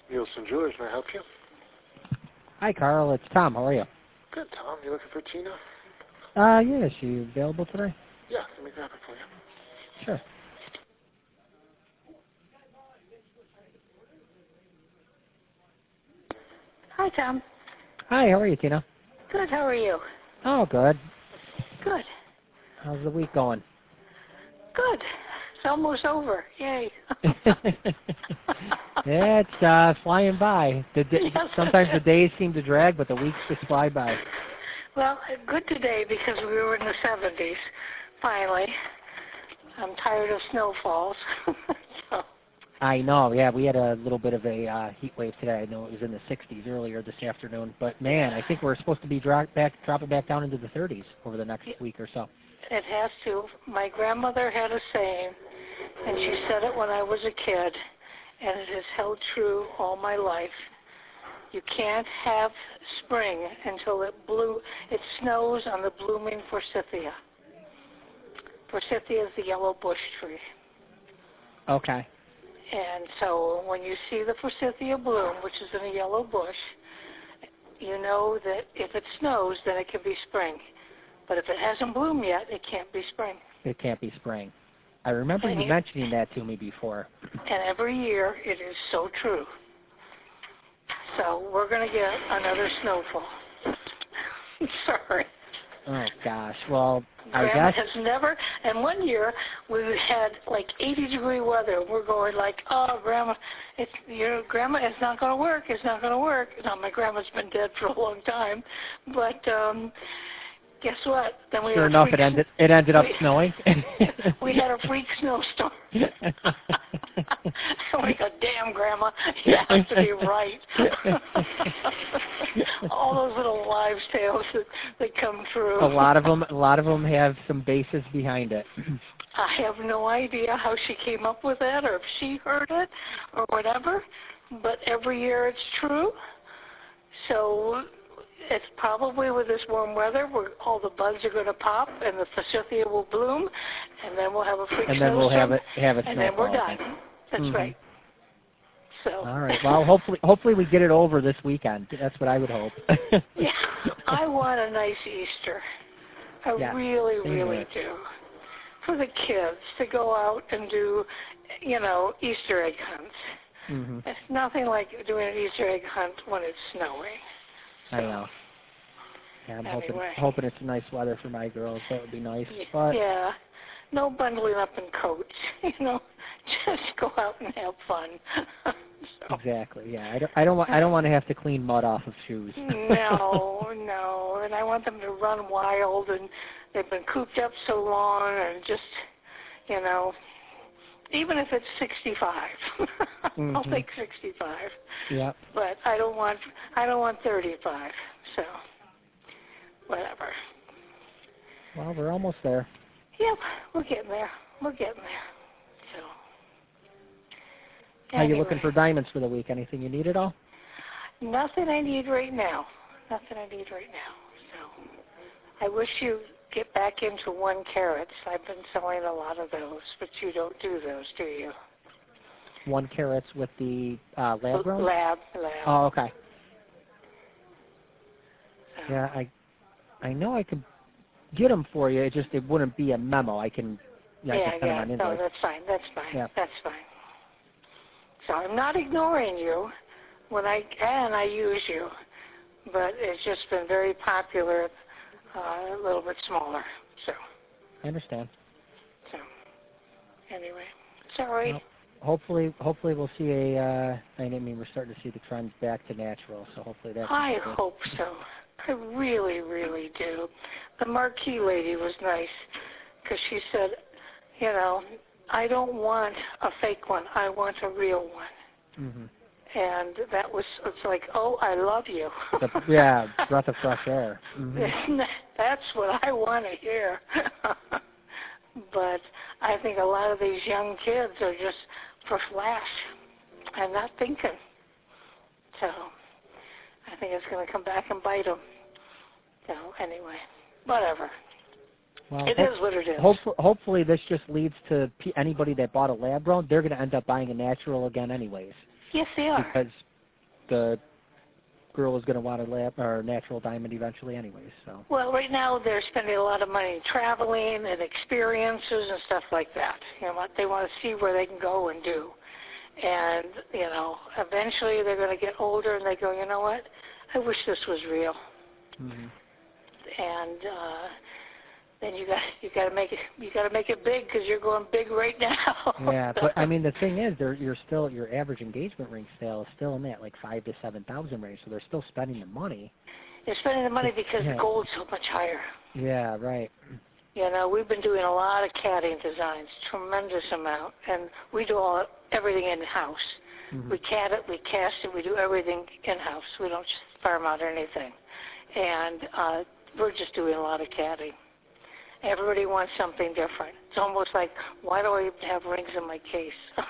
Nielsen Jewelers, may I help you? Hi, Carl. It's Tom. How are you? Good, Tom. You looking for Tina? Yeah. Is she available today? Yeah, let me grab her for you. Sure. Hi, Tom. Hi. How are you, Tina? Good. How are you? Oh, good. Good. How's the week going? Good. It's almost over. Yay. Yeah, it's flying by. Yes. Sometimes the days seem to drag, but the weeks just fly by. Well, good today because we were in the 70s, finally. I'm tired of snowfalls. So. I know, yeah, we had a little bit of a heat wave today. I know it was in the 60s earlier this afternoon, but man, I think we're supposed to be dropping back down into the 30s over the next week or so. It has to. My grandmother had a saying, and she said it when I was a kid, and it has held true all my life. You can't have spring until it snows on the blooming forsythia. Forsythia is the yellow bush tree. Okay. And so when you see the forsythia bloom, which is in a yellow bush, you know that if it snows, then it can be spring. But if it hasn't bloomed yet, it can't be spring. It can't be spring. I remember you mentioning that to me before. And every year it is so true. So we're going to get another snowfall. Sorry. Oh, gosh. Well, Grandma I guess. has never, and one year we had like 80-degree weather. We're going like, oh, Grandma, Grandma, it's not going to work. It's not going to work. Now, my grandma's been dead for a long time. But guess what? Then we sure enough, it ended up snowing. We had a freak snowstorm. I'm like, oh, damn, Grandma, you have to be right. All those little wives' tales that come through. A lot of them have some basis behind it. I have no idea how she came up with that, or if she heard it, or whatever. But every year it's true. So it's probably with this warm weather where all the buds are going to pop and the forsythia will bloom, and then we'll have a freak snowstorm. And then we'll have a snowfall. And then we're done. That's right. So. All right. Well, hopefully we get it over this weekend. That's what I would hope. Yeah. I want a nice Easter. I really do. For the kids to go out and do, Easter egg hunts. Mm-hmm. It's nothing like doing an Easter egg hunt when it's snowing. So. I know. Yeah, I'm hoping it's nice weather for my girls. That would be nice. But yeah. No bundling up in coats, just go out and have fun. So. Exactly. Yeah, I don't want to have to clean mud off of shoes. No, and I want them to run wild, and they've been cooped up so long, and just, even if it's 65, I'll take 65. Yeah. But I don't want 35. So, whatever. Well, we're almost there. Yep, we're getting there. So. How you looking for diamonds for the week? Anything you need at all? Nothing I need right now. So I wish you get back into 1 carats. I've been selling a lot of those, but you don't do those, do you? 1 carats with the lab grown? Lab. Oh, okay. So. Yeah, I know I could get them for you. It wouldn't be a memo. I can send them on invoice. No, that's fine. Yeah. That's fine. So I'm not ignoring you when I use you, but it's just been very popular, a little bit smaller. So. I understand. So. Anyway, sorry. Well, hopefully we'll see we're starting to see the trends back to natural. So hopefully that's. I hope so. I really, really do. The marquee lady was nice because she said, I don't want a fake one. I want a real one. Mm-hmm. And it's like, oh, I love you. Breath of fresh air. Mm-hmm. That's what I want to hear. But I think a lot of these young kids are just for flash and not thinking. So I think it's going to come back and bite them. So anyway, whatever. Well, it is what it is. Hopefully this just leads to anybody that bought a lab grown, they're going to end up buying a natural again anyways. Yes, they are. Because the girl is going to want a lab or natural diamond eventually anyways. So. Well, right now they're spending a lot of money traveling and experiences and stuff like that. You know what? They want to see where they can go and do. And, you know, eventually they're going to get older and they go, you know what? I wish this was real. Mm-hmm. And then you got to make it big because you're going big right now. Yeah, but I mean the thing is, your average engagement ring sale is still in that like 5,000 to 7,000 range, so they're still spending the money. They're spending the money because the gold's so much higher. Yeah, right. You know, we've been doing a lot of caddying designs, tremendous amount, and we do everything in-house. Mm-hmm. We cad it, we cast it, we do everything in-house. We don't just farm out anything. And we're just doing a lot of caddying. Everybody wants something different. It's almost like, why do I even have rings in my case?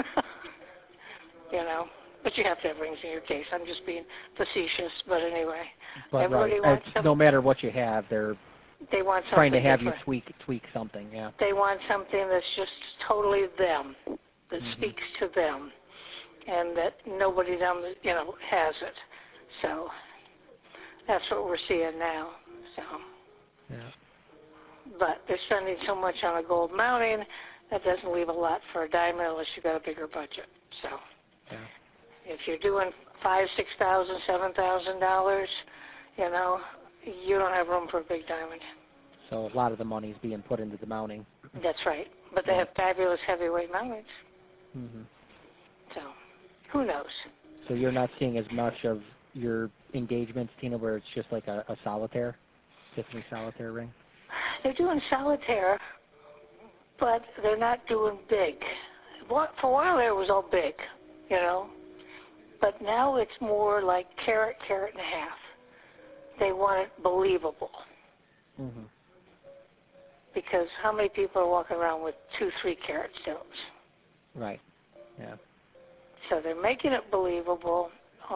You know, but you have to have rings in your case. I'm just being facetious, but anyway. But everybody right, wants no matter what you have, they want something trying to have different. you tweak something. Yeah. They want something that's just totally them, that Mm-hmm. speaks to them, and that nobody else, you know, has it. So that's what we're seeing now. So. Yeah. But they're spending so much on a gold mounting that doesn't leave a lot for a diamond unless you've got a bigger budget. So Yeah. if you're doing $5,000, $6,000, $7,000, you know, you don't have room for a big diamond. So a lot of the money is being put into the mounting. That's right. But they have fabulous heavyweight mountings. Mm-hmm. So who knows? So you're not seeing as much of your engagements, Tina, where it's just like a solitaire, Tiffany solitaire ring? They're doing solitaire, but they're not doing big. For a while there, it was all big, you know. But now it's more like carat, carat and a half. They want it believable. Mm-hmm. Because how many people are walking around with 2-3 carat stones? Right. Yeah. So they're making it believable,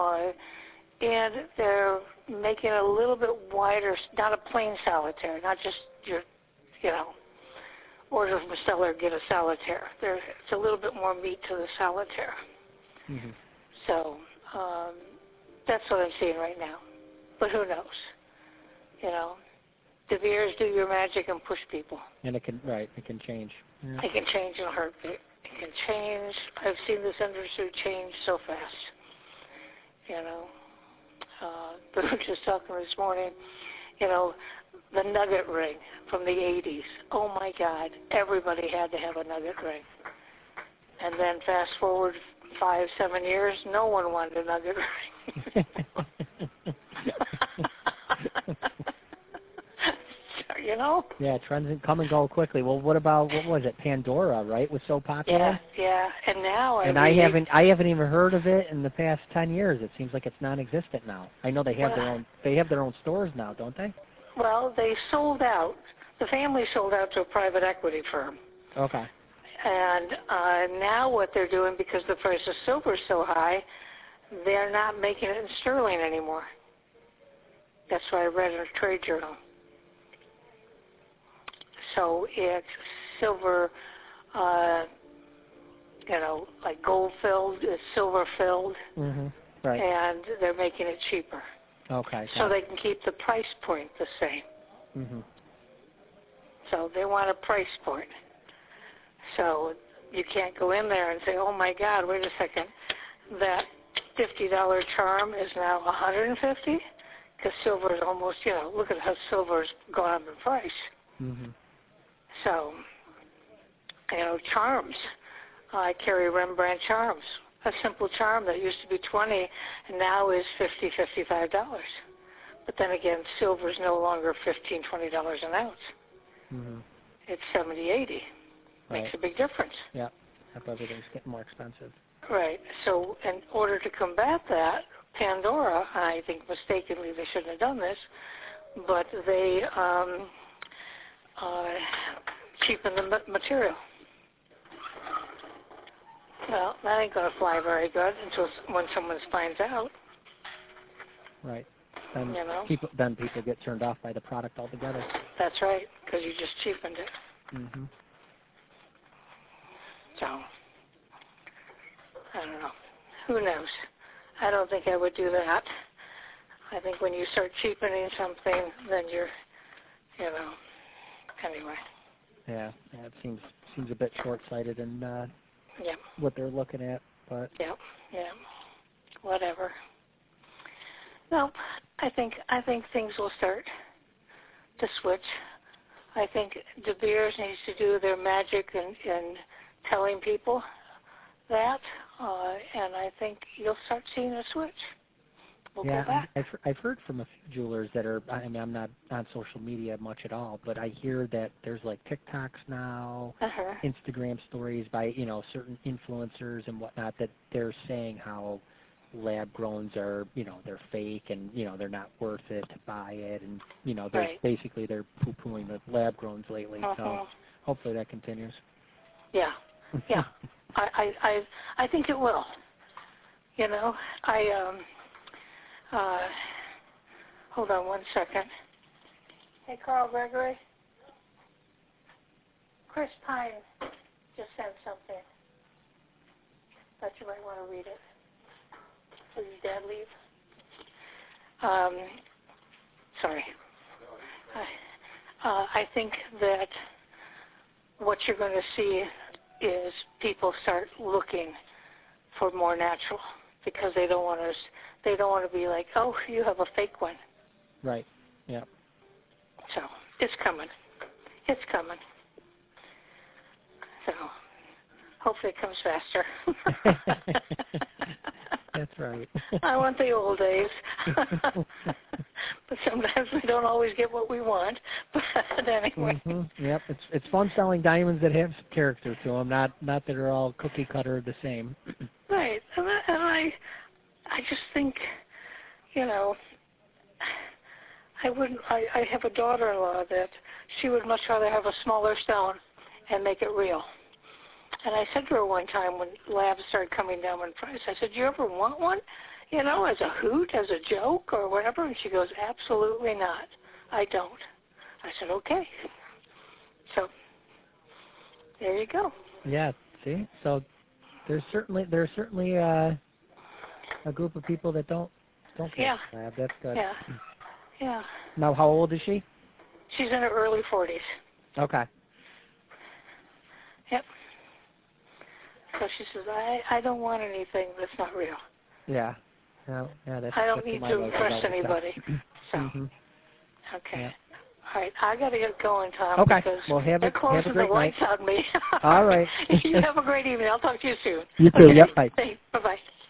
and they're making it a little bit wider, not a plain solitaire, not just your, you know, order from a seller, get a solitaire. It's a little bit more meat to the solitaire. Mm-hmm. So that's what I'm seeing right now. But who knows? You know, De Beers, do your magic and push people. And it can change. Yeah. It can change in a heartbeat. It can change. I've seen this industry change so fast. You know, we were just talking this morning, you know, the nugget ring from the 80s. Oh, my God. Everybody had to have a nugget ring. And then fast forward 5-7 years, no one wanted a nugget ring. You know? Yeah, trends come and go quickly. Well, what was it? Pandora, right? Was so popular. Yeah. And now I haven't even heard of it in the past 10 years. It seems like it's non-existent now. I know they have their own stores now, don't they? Well, they sold out. The family sold out to a private equity firm. Okay. And now what they're doing, because the price of silver is so high, they're not making it in sterling anymore. That's what I read in a trade journal. So it's silver, you know, like gold-filled, it's silver-filled, Mm-hmm. Right. and they're making it cheaper. Okay. So they can keep the price point the same. Mm-hmm. So they want a price point. So you can't go in there and say, oh, my God, wait a second, that $50 charm is now $150? Because silver is almost, you know, look at how silver's gone up in price. Mm-hmm. So, you know, charms. I carry Rembrandt charms. A simple charm that used to be $20 and now is $50, $55. But then again, silver is no longer $15, $20 an ounce. Mm-hmm. It's $70, $80. Right. Makes a big difference. Yeah. Everything's getting more expensive. Right. So in order to combat that, Pandora, I think mistakenly they shouldn't have done this, but they cheapen the material. Well, that ain't going to fly very good until when someone finds out. Right. Then You know? people get turned off by the product altogether. That's right, because you just cheapened it. Mm-hmm. So, I don't know. Who knows? I don't think I would do that. I think when you start cheapening something, then you're, anyway. Yeah, it seems a bit short-sighted in what they're looking at, but yeah, whatever. No, I think things will start to switch. I think De Beers needs to do their magic in telling people that, and I think you'll start seeing a switch. We'll go back. I've heard from a few jewelers that are, I mean, I'm not on social media much at all, but I hear that there's like TikToks now, Instagram stories by, certain influencers and whatnot, that they're saying how lab-growns are, they're fake and, they're not worth it to buy it, and, basically they're poo-pooing the lab-growns lately, so hopefully that continues. Yeah. I think it will. Hold on one second. Hey, Carl Gregory. Chris Pine just sent something. Thought you might want to read it. Did his dad leave? Sorry. I think that what you're going to see is people start looking for more natural, because they don't want to be like, oh, you have a fake one. Right. Yeah. So it's coming. So hopefully it comes faster. That's right. I want the old days. But sometimes we don't always get what we want. But anyway. Yep. It's fun selling diamonds that have some character to them, not that they're all cookie cutter the same. Right. And I just think, I have a daughter-in-law that she would much rather have a smaller stone and make it real. And I said to her one time when labs started coming down in price, I said, do you ever want one? As a hoot, as a joke, or whatever? And she goes, absolutely not. I don't. I said, okay. So there you go. Yeah. See, so there's certainly a group of people that don't get lab. That's good. Yeah. Now, how old is she? She's in her early 40s. Okay. Yep. So she says, I don't want anything that's not real. Yeah. That's, I don't need to impress anybody. So, okay. Yeah. All right, I got to get going, Tom. Okay. Because well, have a great lights night. on me. All right. You have a great evening. I'll talk to you soon. You too. Okay. Yep. Bye. Bye-bye.